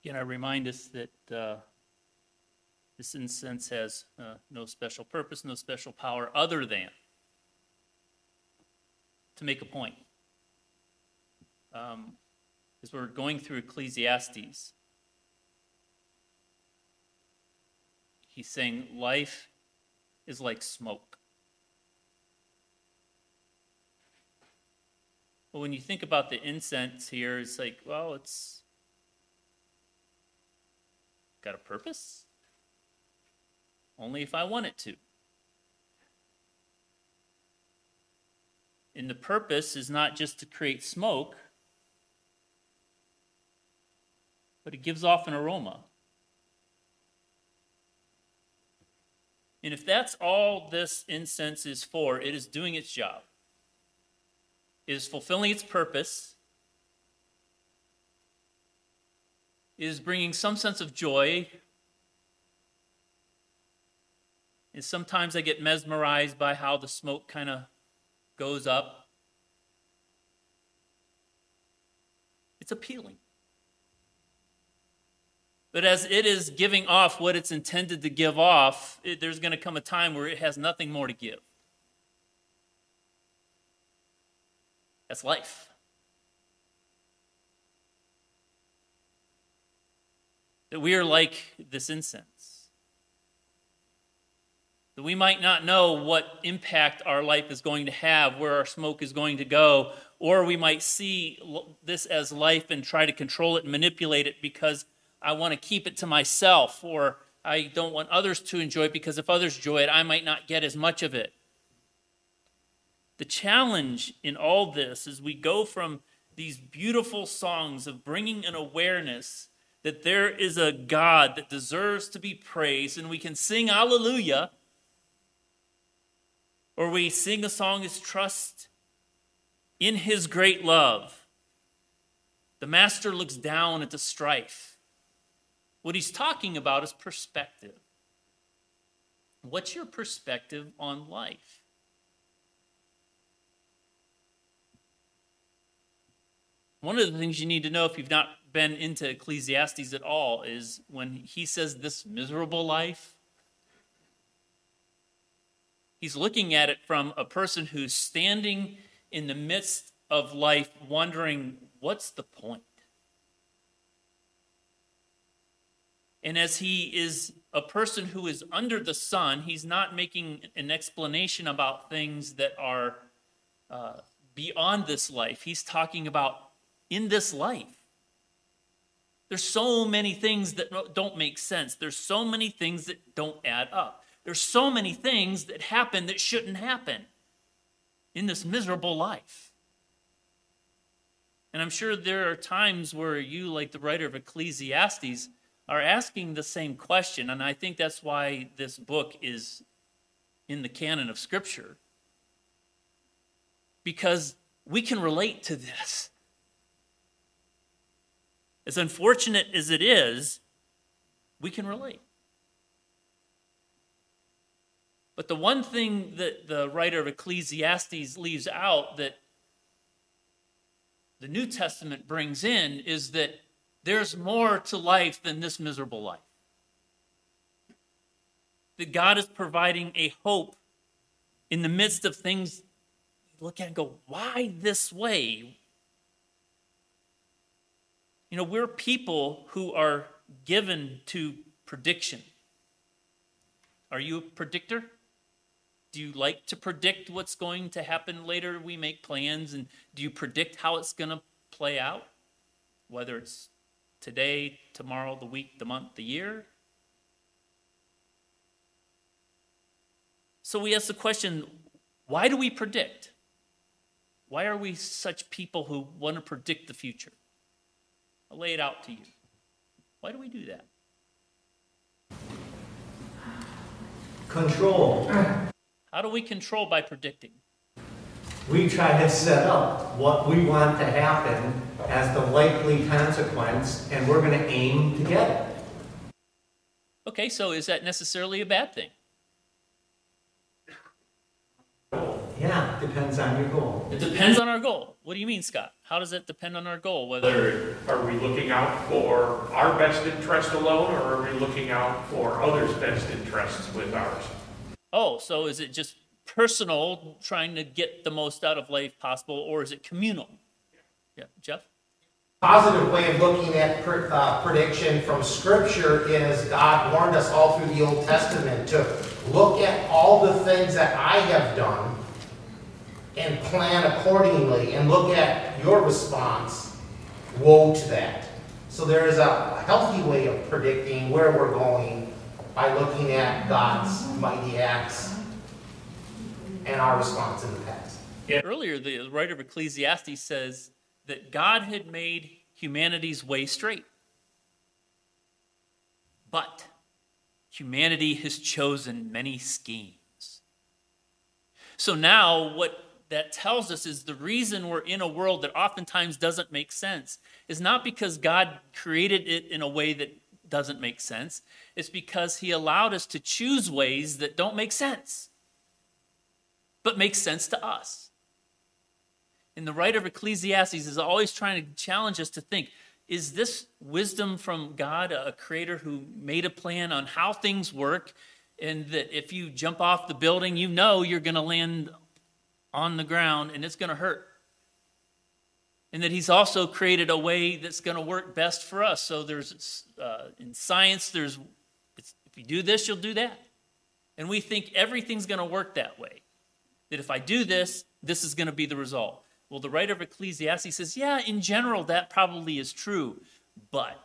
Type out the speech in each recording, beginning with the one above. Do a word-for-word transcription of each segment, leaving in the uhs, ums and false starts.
Again, I remind us that uh, this incense has uh, no special purpose, no special power other than to make a point. Um, as we're going through Ecclesiastes, he's saying life is like smoke. But when you think about the incense here, it's like, well, it's got a purpose? Only if I want it to. And the purpose is not just to create smoke, but it gives off an aroma. And if that's all this incense is for, it is doing its job. It is fulfilling its purpose. It is bringing some sense of joy. And sometimes I get mesmerized by how the smoke kind of goes up. It's appealing. But as it is giving off what it's intended to give off, it, there's going to come a time where it has nothing more to give. That's life. That we are like this incense. That we might not know what impact our life is going to have, where our smoke is going to go, or we might see this as life and try to control it and manipulate it because I want to keep it to myself, or I don't want others to enjoy it because if others enjoy it, I might not get as much of it. The challenge in all this is we go from these beautiful songs of bringing an awareness that there is a God that deserves to be praised, and we can sing hallelujah, or we sing a song as trust in his great love. The master looks down at the strife. What he's talking about is perspective. What's your perspective on life? One of the things you need to know if you've not been into Ecclesiastes at all is when he says this miserable life, he's looking at it from a person who's standing in the midst of life wondering, what's the point? And as he is a person who is under the sun, he's not making an explanation about things that are uh, beyond this life. He's talking about in this life. There's so many things that don't make sense. There's so many things that don't add up. There's so many things that happen that shouldn't happen in this miserable life. And I'm sure there are times where you, like the writer of Ecclesiastes, are asking the same question, and I think that's why this book is in the canon of Scripture. Because we can relate to this. As unfortunate as it is, we can relate. But the one thing that the writer of Ecclesiastes leaves out that the New Testament brings in is that there's more to life than this miserable life. That God is providing a hope in the midst of things you look at and go, why this way? You know, we're people who are given to prediction. Are you a predictor? Do you like to predict what's going to happen later? We make plans, and do you predict how it's going to play out? Whether it's today, tomorrow, the week, the month, the year. So we ask the question, why do we predict? Why are we such people who want to predict the future? I'll lay it out to you. Why do we do that? Control. How do we control by predicting? We try to set up what we want to happen as the likely consequence, and we're going to aim to get it. Okay, so is that necessarily a bad thing? Yeah, Yeah, depends on your goal. It depends on our goal. What do you mean, Scott? How does it depend on our goal? Whether Are we looking out for our best interest alone, or are we looking out for others' best interests with ours? Oh, so is it just personal, trying to get the most out of life possible, or is it communal? Yeah, Jeff? Positive way of looking at per, uh, prediction from Scripture is God warned us all through the Old Testament to look at all the things that I have done and plan accordingly, and look at your response. Woe to that. So there is a healthy way of predicting where we're going by looking at God's mighty acts and our response in the past. Yeah. Earlier, the writer of Ecclesiastes says that God had made humanity's way straight. But humanity has chosen many schemes. So now what that tells us is the reason we're in a world that oftentimes doesn't make sense is not because God created it in a way that doesn't make sense. It's because he allowed us to choose ways that don't make sense, but make sense to us. And the writer of Ecclesiastes is always trying to challenge us to think, is this wisdom from God, a creator who made a plan on how things work, and that if you jump off the building, you know you're going to land on the ground and it's going to hurt? And that he's also created a way that's going to work best for us. So there's, uh, in science, there's, it's, if you do this, you'll do that. And we think everything's going to work that way. That if I do this, this is going to be the result. Well, the writer of Ecclesiastes says, yeah, in general, that probably is true. But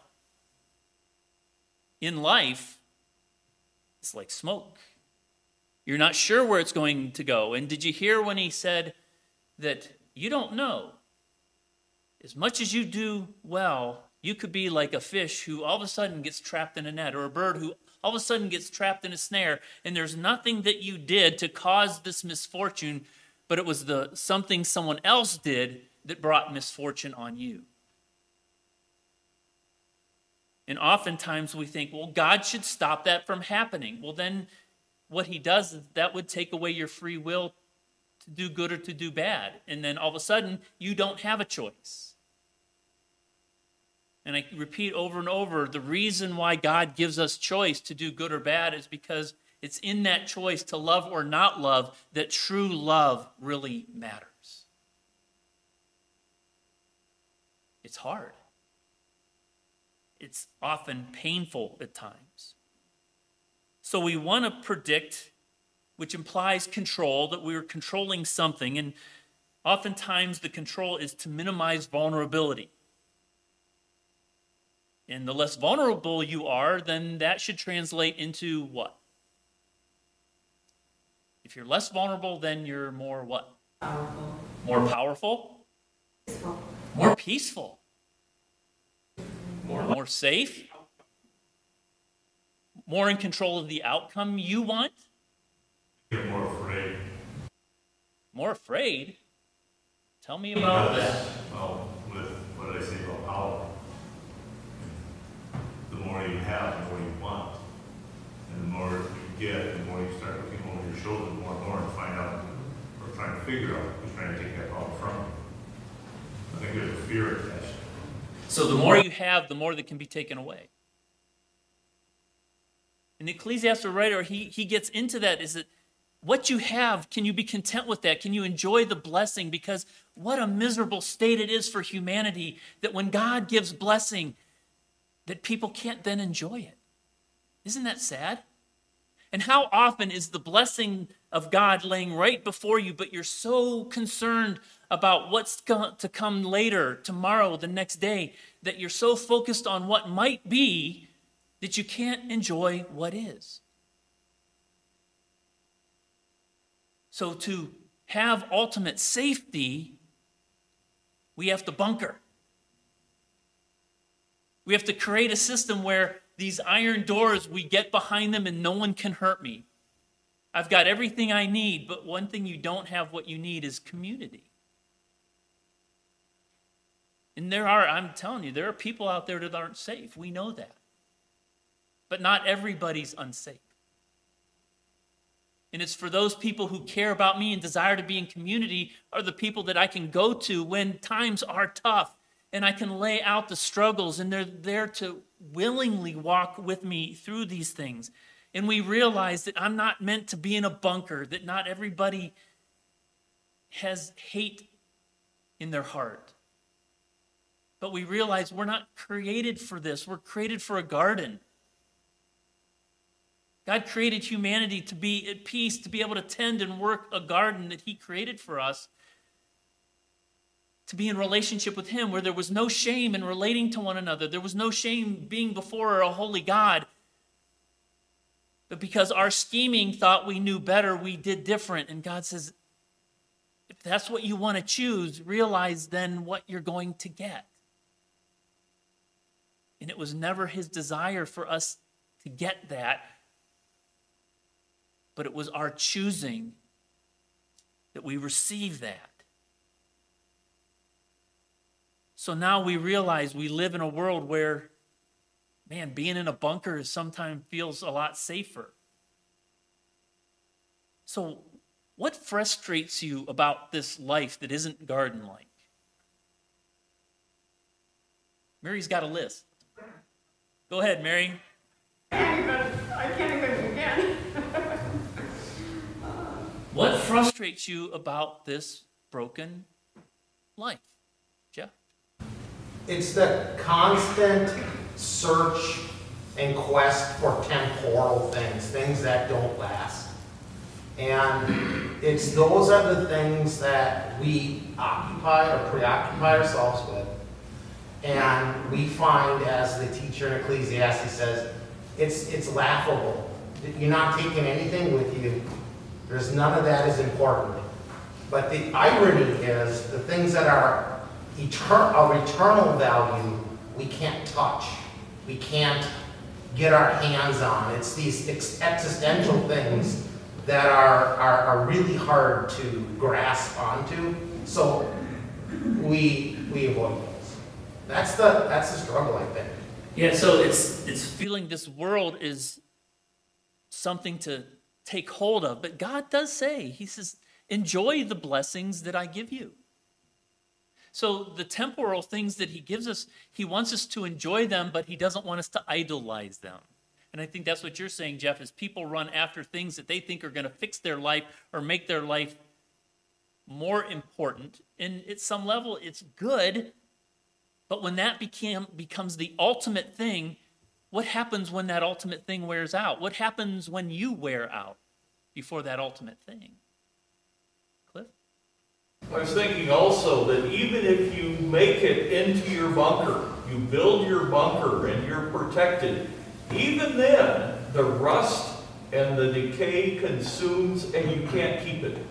in life, it's like smoke. You're not sure where it's going to go. And did you hear when he said that you don't know? As much as you do well, you could be like a fish who all of a sudden gets trapped in a net, or a bird who all of a sudden gets trapped in a snare, and there's nothing that you did to cause this misfortune, but it was the something someone else did that brought misfortune on you. And oftentimes we think, well, God should stop that from happening. Well, then what he does is that would take away your free will to do good or to do bad. And then all of a sudden, you don't have a choice. And I repeat over and over, the reason why God gives us choice to do good or bad is because it's in that choice to love or not love that true love really matters. It's hard. It's often painful at times. So we want to predict, which implies control, that we are controlling something, and oftentimes the control is to minimize vulnerability. And the less vulnerable you are, then that should translate into what? If you're less vulnerable, then you're more what? Powerful. More powerful? Peaceful. More peaceful? More More safe? More in control of the outcome you want? Get more afraid. More afraid? Tell me about Because, that. well, with what did I say about power? The more you have, the more you want. And the more you get, the more you start looking over your shoulder more and more and find out, or trying to figure out who's trying to take that power from you. I think there's a fear attached. So the more you have, the more that can be taken away. And the Ecclesiastes writer, he, he gets into that, is that what you have, can you be content with that? Can you enjoy the blessing? Because what a miserable state it is for humanity that when God gives blessing, that people can't then enjoy it. Isn't that sad? And how often is the blessing of God laying right before you, but you're so concerned about what's going to come later, tomorrow, the next day, that you're so focused on what might be that you can't enjoy what is. So to have ultimate safety, we have to bunker. We have to create a system where these iron doors, we get behind them and no one can hurt me. I've got everything I need, but one thing you don't have what you need is community. And there are, I'm telling you, there are people out there that aren't safe. We know that. But not everybody's unsafe. And it's for those people who care about me and desire to be in community are the people that I can go to when times are tough. And I can lay out the struggles, and they're there to willingly walk with me through these things. And we realize that I'm not meant to be in a bunker, that not everybody has hate in their heart. But we realize we're not created for this. We're created for a garden. God created humanity to be at peace, to be able to tend and work a garden that he created for us, to be in relationship with him, where there was no shame in relating to one another. There was no shame being before a holy God. But because our scheming thought we knew better, we did different. And God says, if that's what you want to choose, realize then what you're going to get. And it was never his desire for us to get that, but it was our choosing that we receive that. So now we realize we live in a world where, man, being in a bunker sometimes feels a lot safer. So what frustrates you about this life that isn't garden-like? Mary's got a list. Go ahead, Mary. I can't even, I can't even begin. What frustrates you about this broken life? Jeff? It's the constant search and quest for temporal things, things that don't last. And it's those are the things that we occupy or preoccupy ourselves with. And we find, as the teacher in Ecclesiastes says, it's, it's laughable. You're not taking anything with you. There's none of that is important. But the irony is the things that are etern- of eternal value, we can't touch. We can't get our hands on. It's these ex- existential things that are, are, are really hard to grasp onto. So we, we avoid those. That's the, that's the struggle, I think. Yeah, so it's it's feeling this world is something to take hold of. But God does say, he says, enjoy the blessings that I give you. So the temporal things that he gives us, he wants us to enjoy them, but he doesn't want us to idolize them. And I think that's what you're saying, Jeff, is people run after things that they think are going to fix their life or make their life more important. And at some level, it's good. But when that became, becomes the ultimate thing, what happens when that ultimate thing wears out? What happens when you wear out before that ultimate thing? Cliff? I was thinking also that even if you make it into your bunker, you build your bunker and you're protected, even then, the rust and the decay consumes and you can't keep it.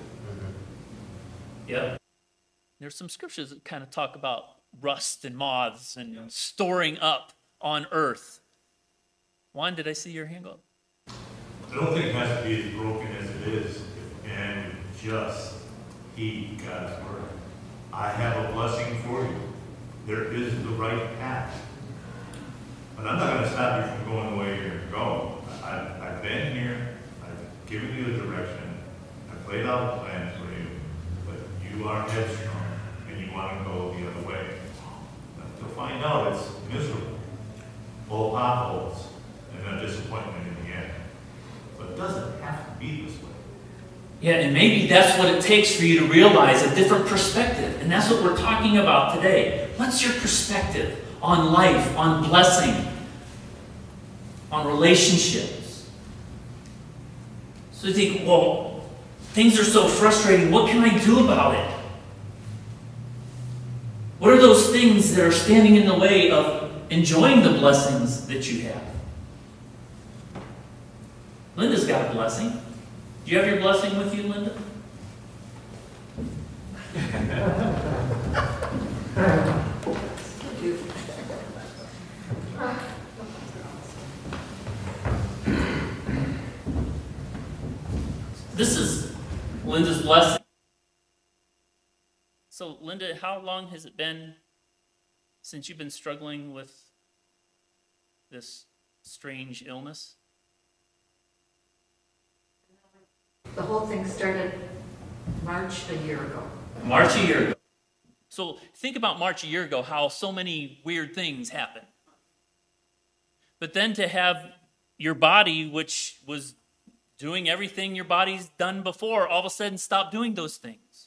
Yeah. There's some scriptures that kind of talk about rust and moths and storing up on earth. Juan, did I see your hand go up? I don't think it has to be as broken as it is if man would just heed God's word. I have a blessing for you. There is the right path. But I'm not going to stop you from going the way you're going. I've, I've been here. I've given you the direction. I've laid out the plans for you. But you are headstrong and you want to go the other way. You'll find out it's miserable, full of potholes, and a disappointment in the end. But it doesn't have to be this way. Yeah, and maybe that's what it takes for you to realize a different perspective. And that's what we're talking about today. What's your perspective on life, on blessing, on relationships? So you think, well, things are so frustrating. What can I do about it? What are those things that are standing in the way of enjoying the blessings that you have? Linda's got a blessing. Do you have your blessing with you, Linda? This is Linda's blessing. So, Linda, how long has it been since you've been struggling with this strange illness? The whole thing started March a year ago. March a year ago. So think about March a year ago, how so many weird things happened. But then to have your body, which was doing everything your body's done before, all of a sudden stop doing those things.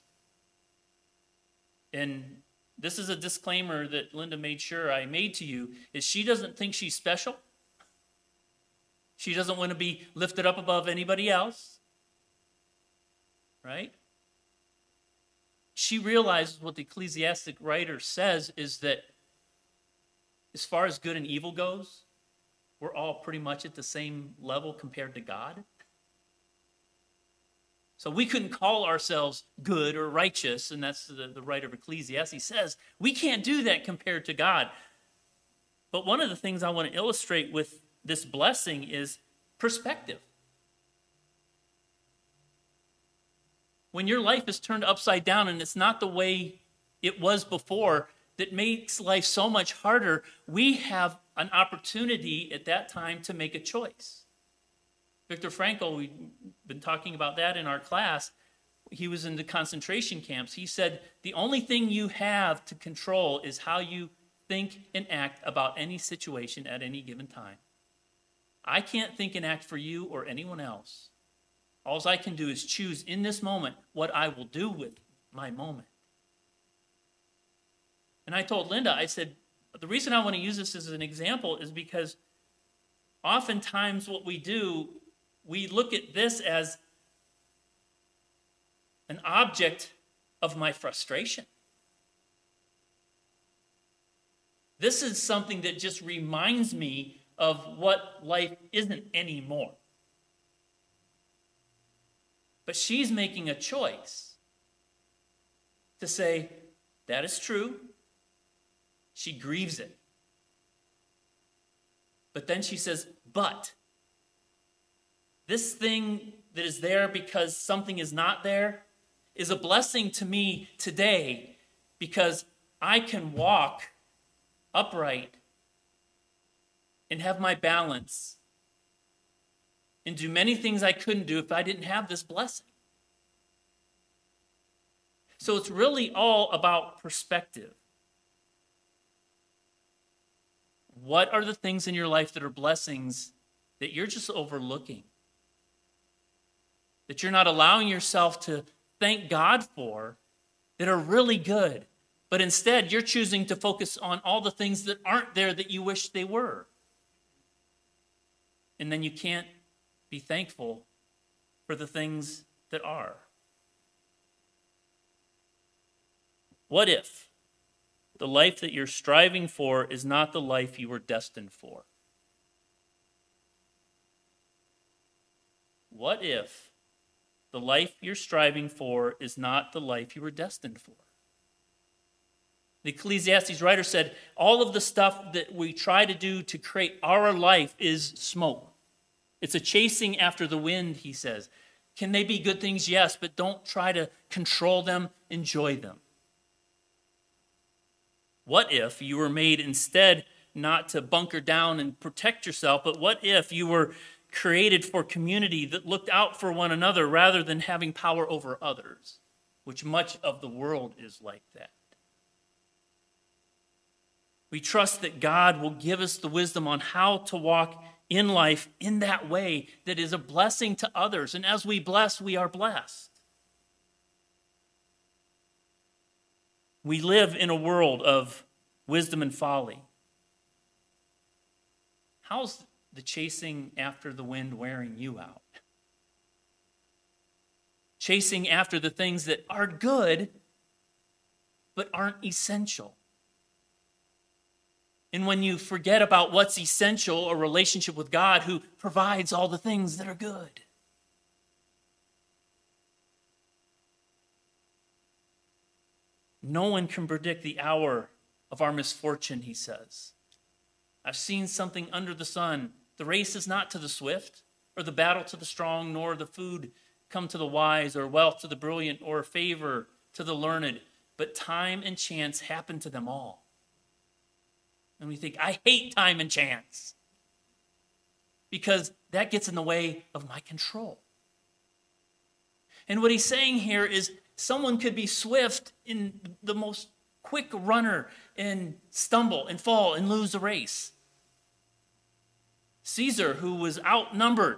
And this is a disclaimer that Linda made sure I made to you, is she doesn't think she's special. She doesn't want to be lifted up above anybody else. Right? She realizes what the ecclesiastic writer says is that as far as good and evil goes, we're all pretty much at the same level compared to God. So we couldn't call ourselves good or righteous, and that's the, the writer of Ecclesiastes says. We can't do that compared to God. But one of the things I want to illustrate with this blessing is perspective. When your life is turned upside down and it's not the way it was before, that makes life so much harder, we have an opportunity at that time to make a choice. Viktor Frankl, we've been talking about that in our class. He was in the concentration camps. He said, the only thing you have to control is how you think and act about any situation at any given time. I can't think and act for you or anyone else. All I can do is choose in this moment what I will do with my moment. And I told Linda, I said, the reason I want to use this as an example is because oftentimes what we do, we look at this as an object of my frustration. This is something that just reminds me of what life isn't anymore. But she's making a choice to say, that is true. She grieves it. But then she says, but this thing that is there because something is not there is a blessing to me today because I can walk upright and have my balance and do many things I couldn't do if I didn't have this blessing. So it's really all about perspective. What are the things in your life that are blessings that you're just overlooking? That you're not allowing yourself to thank God for, that are really good, but instead you're choosing to focus on all the things that aren't there that you wish they were. And then you can't be thankful for the things that are. What if the life that you're striving for is not the life you were destined for? What if the life you're striving for is not the life you were destined for? The Ecclesiastes writer said, all of the stuff that we try to do to create our life is smoke. It's a chasing after the wind, he says. Can they be good things? Yes, but don't try to control them, enjoy them. What if you were made instead not to bunker down and protect yourself, but what if you were created for community that looked out for one another rather than having power over others, which much of the world is like that? We trust that God will give us the wisdom on how to walk in life in that way that is a blessing to others. And as we bless, we are blessed. We live in a world of wisdom and folly. How's the chasing after the wind wearing you out? Chasing after the things that are good, but aren't essential. And when you forget about what's essential, a relationship with God who provides all the things that are good. No one can predict the hour of our misfortune, he says. I've seen something under the sun. The race is not to the swift, or the battle to the strong, nor the food come to the wise, or wealth to the brilliant, or favor to the learned. But time and chance happen to them all. And we think, I hate time and chance. Because that gets in the way of my control. And what he's saying here is someone could be swift in the most quick runner and stumble and fall and lose the race. Caesar, who was outnumbered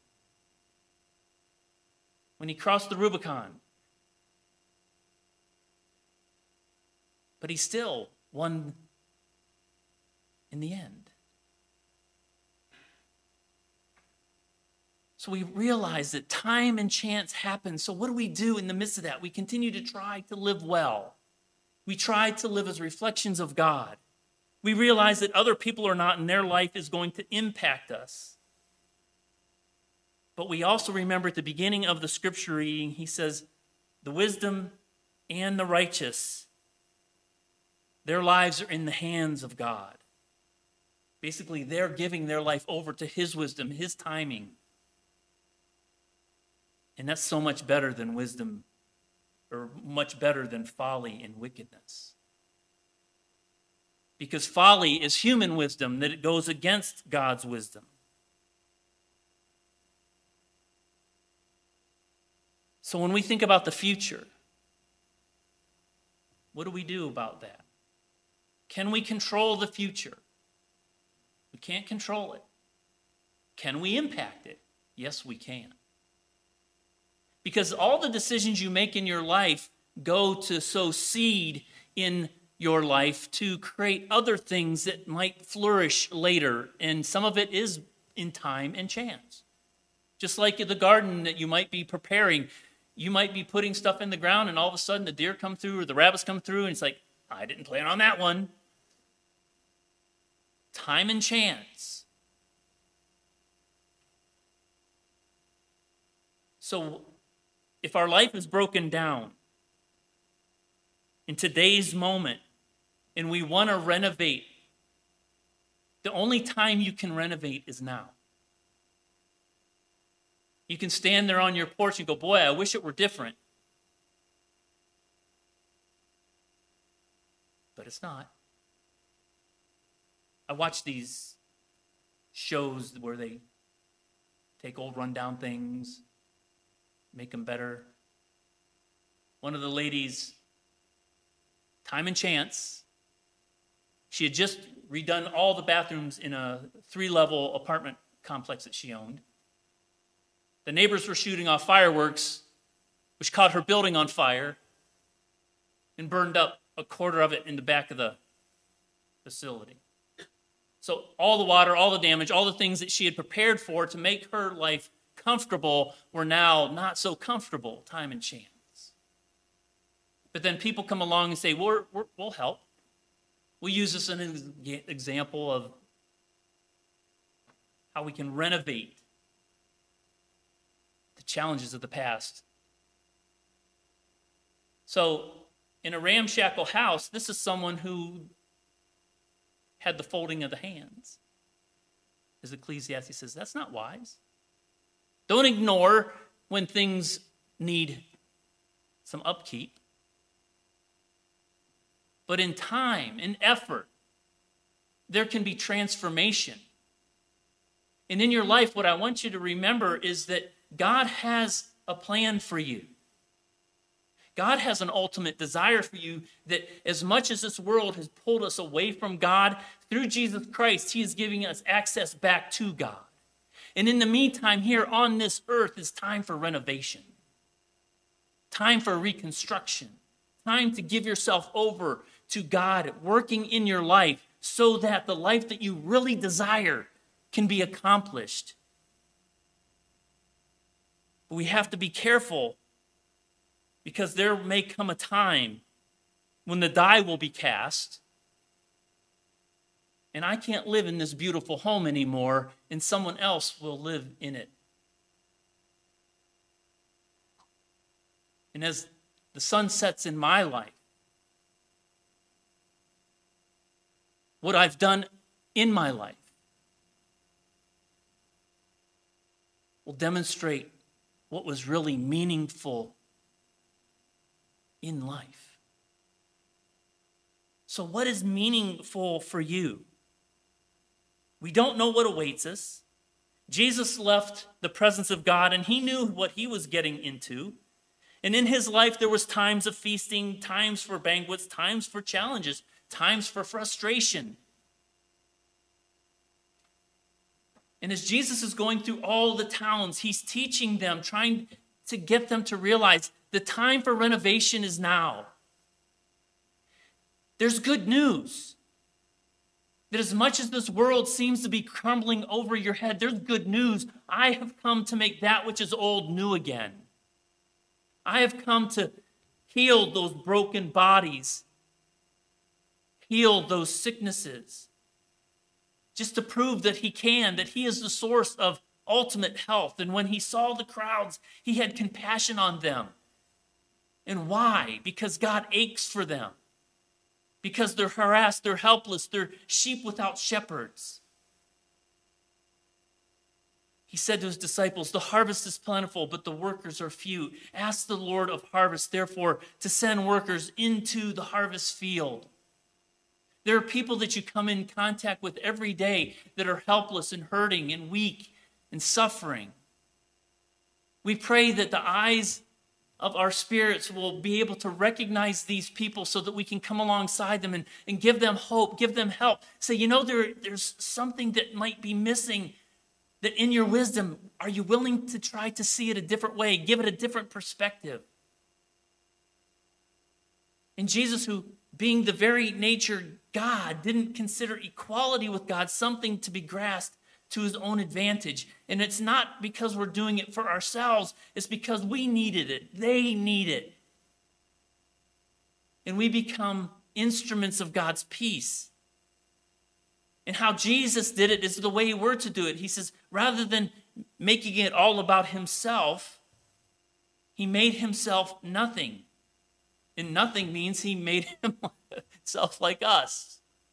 when he crossed the Rubicon, but he still won in the end. So we realize that time and chance happen. So what do we do in the midst of that? We continue to try to live well. We try to live as reflections of God. We realize that other people or not in their life is going to impact us. But we also remember at the beginning of the scripture reading, he says, the wisdom and the righteous, their lives are in the hands of God. Basically, they're giving their life over to his wisdom, his timing. And that's so much better than wisdom, or much better than folly and wickedness. Because folly is human wisdom, that it goes against God's wisdom. So when we think about the future, what do we do about that? Can we control the future? We can't control it. Can we impact it? Yes, we can. Because all the decisions you make in your life go to sow seed in your life to create other things that might flourish later. And some of it is in time and chance. Just like the garden that you might be preparing, you might be putting stuff in the ground and all of a sudden the deer come through or the rabbits come through and it's like, I didn't plan on that one. Time and chance. So if our life is broken down in today's moment and we want to renovate, the only time you can renovate is now. You can stand there on your porch and go, boy, I wish it were different. But it's not. I watch these shows where they take old rundown things, make them better. One of the ladies, time and chance, she had just redone all the bathrooms in a three-level apartment complex that she owned. The neighbors were shooting off fireworks, which caught her building on fire and burned up a quarter of it in the back of the facility. So all the water, all the damage, all the things that she had prepared for to make her life comfortable were now not so comfortable, time and chance. But then people come along and say, we're, we're, we'll help. We'll use this as an example of how we can renovate the challenges of the past. So in a ramshackle house, this is someone who had the folding of the hands. As Ecclesiastes says, that's not wise. Don't ignore when things need some upkeep. But in time, in effort, there can be transformation. And in your life, what I want you to remember is that God has a plan for you. God has an ultimate desire for you that as much as this world has pulled us away from God, through Jesus Christ, he is giving us access back to God. And in the meantime, here on this earth is time for renovation, time for reconstruction, time to give yourself over to God working in your life so that the life that you really desire can be accomplished. But we have to be careful because there may come a time when the die will be cast and I can't live in this beautiful home anymore and someone else will live in it. And as the sun sets in my life, what I've done in my life will demonstrate what was really meaningful in life. So what is meaningful for you? We don't know what awaits us. Jesus left the presence of God and he knew what he was getting into. And in his life, there was times of feasting, times for banquets, times for challenges, times for frustration. And as Jesus is going through all the towns, he's teaching them, trying to get them to realize the time for renovation is now. There's good news. That as much as this world seems to be crumbling over your head, there's good news. I have come to make that which is old new again. I have come to heal those broken bodies, heal those sicknesses, just to prove that he can, that he is the source of ultimate health. And when he saw the crowds, he had compassion on them. And why? Because God aches for them. Because they're harassed, they're helpless, they're sheep without shepherds. He said to his disciples, the harvest is plentiful, but the workers are few. Ask the Lord of harvest, therefore, to send workers into the harvest field. There are people that you come in contact with every day that are helpless and hurting and weak and suffering. We pray that the eyes of our spirits will be able to recognize these people so that we can come alongside them and, and give them hope, give them help. Say, you know, there, there's something that might be missing, that in your wisdom, are you willing to try to see it a different way, give it a different perspective? And Jesus, who being the very nature God, didn't consider equality with God something to be grasped to his own advantage. And it's not because we're doing it for ourselves. It's because we needed it. They need it. And we become instruments of God's peace. And how Jesus did it is the way we're to do it. He says, rather than making it all about himself, he made himself nothing. And nothing means he made himself like us.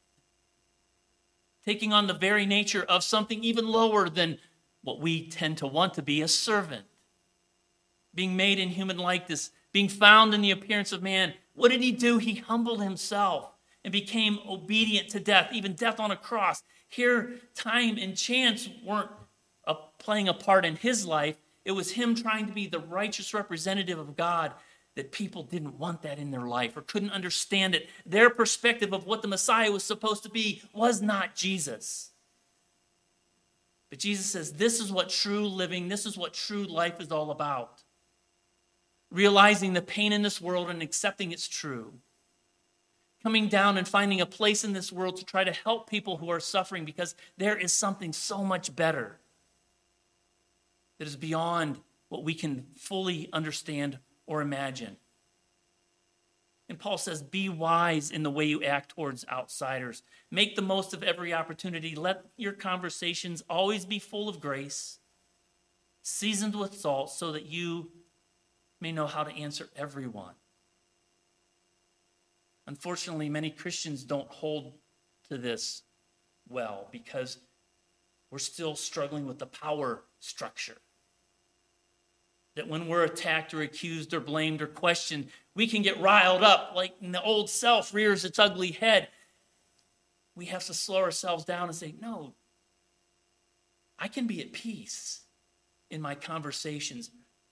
Taking on the very nature of something even lower than what we tend to want to be, a servant. Being made in human likeness, being found in the appearance of man. What did he do? He humbled himself and became obedient to death, even death on a cross. Here, time and chance weren't a, playing a part in his life. It was him trying to be the righteous representative of God, that people didn't want that in their life or couldn't understand it. Their perspective of what the Messiah was supposed to be was not Jesus. But Jesus says, this is what true living, this is what true life is all about. Realizing the pain in this world and accepting it's true. Coming down and finding a place in this world to try to help people who are suffering, because there is something so much better that is beyond what we can fully understand or imagine. And Paul says, be wise in the way you act towards outsiders. Make the most of every opportunity. Let your conversations always be full of grace, seasoned with salt, so that you may know how to answer everyone. Unfortunately, many Christians don't hold to this well because we're still struggling with the power structure. That when we're attacked or accused or blamed or questioned, we can get riled up like the old self rears its ugly head. We have to slow ourselves down and say, no, I can be at peace in my conversations.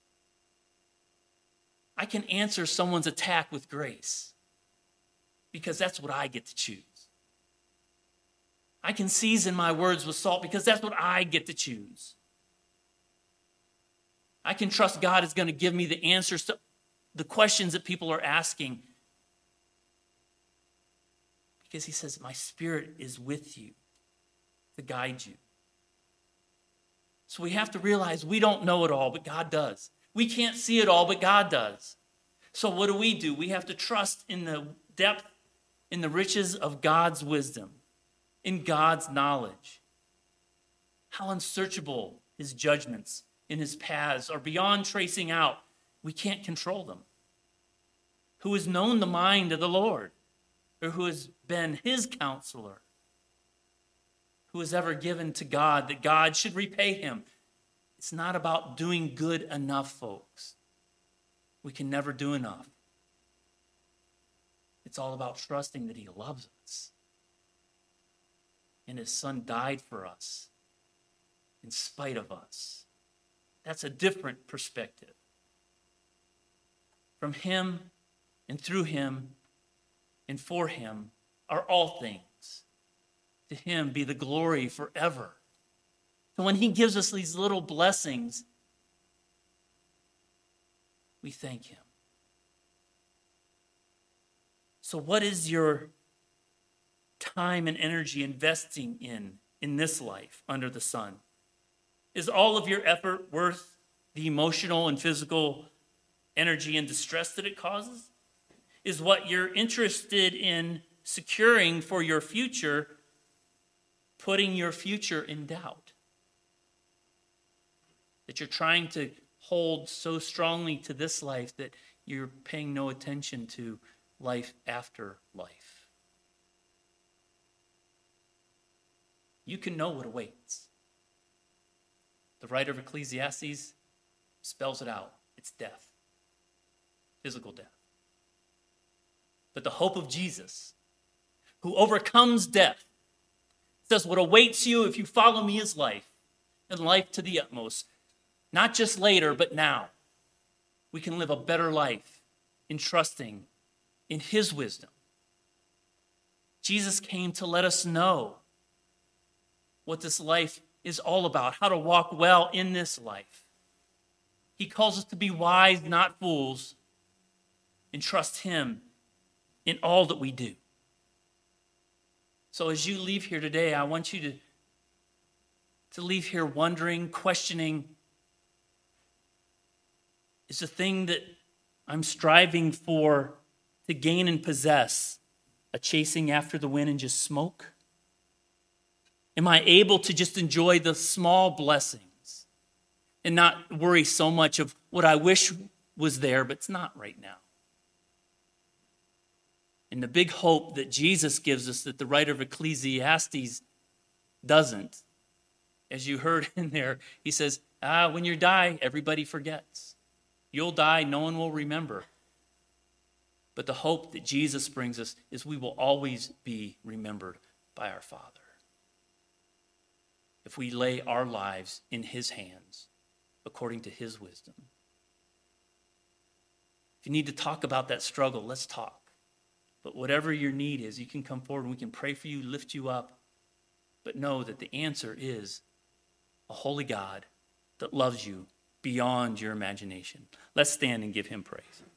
I can answer someone's attack with grace because that's what I get to choose. I can season my words with salt because that's what I get to choose. I can trust God is going to give me the answers to the questions that people are asking. Because he says, my spirit is with you to guide you. So we have to realize we don't know it all, but God does. We can't see it all, but God does. So what do we do? We have to trust in the depth, in the riches of God's wisdom, in God's knowledge. How unsearchable his judgments in his paths are beyond tracing out. We can't control them. Who has known the mind of the Lord? Or who has been his counselor? Who has ever given to God that God should repay him? It's not about doing good enough, folks. We can never do enough. It's all about trusting that he loves us. And his son died for us in spite of us. That's a different perspective. From him and through him and for him are all things. To him be the glory forever. So when he gives us these little blessings, we thank him. So what is your time and energy investing in in this life under the sun? Is all of your effort worth the emotional and physical energy and distress that it causes? Is what you're interested in securing for your future putting your future in doubt? That you're trying to hold so strongly to this life that you're paying no attention to life after life? You can know what awaits. The writer of Ecclesiastes spells it out. It's death. Physical death. But the hope of Jesus, who overcomes death, says what awaits you if you follow me is life, and life to the utmost. Not just later, but now. We can live a better life in trusting in his wisdom. Jesus came to let us know what this life is all about, how to walk well in this life. He calls us to be wise, not fools, and trust him in all that we do. So as you leave here today, I want you to, to leave here wondering, questioning, is the thing that I'm striving for to gain and possess a chasing after the wind and just smoke? Am I able to just enjoy the small blessings and not worry so much of what I wish was there, but it's not right now? And the big hope that Jesus gives us that the writer of Ecclesiastes doesn't, as you heard in there, he says, ah, when you die, everybody forgets. You'll die, no one will remember. But the hope that Jesus brings us is we will always be remembered by our Father if we lay our lives in his hands according to his wisdom. If you need to talk about that struggle, let's talk. But whatever your need is, you can come forward and we can pray for you, lift you up. But know that the answer is a holy God that loves you beyond your imagination. Let's stand and give him praise.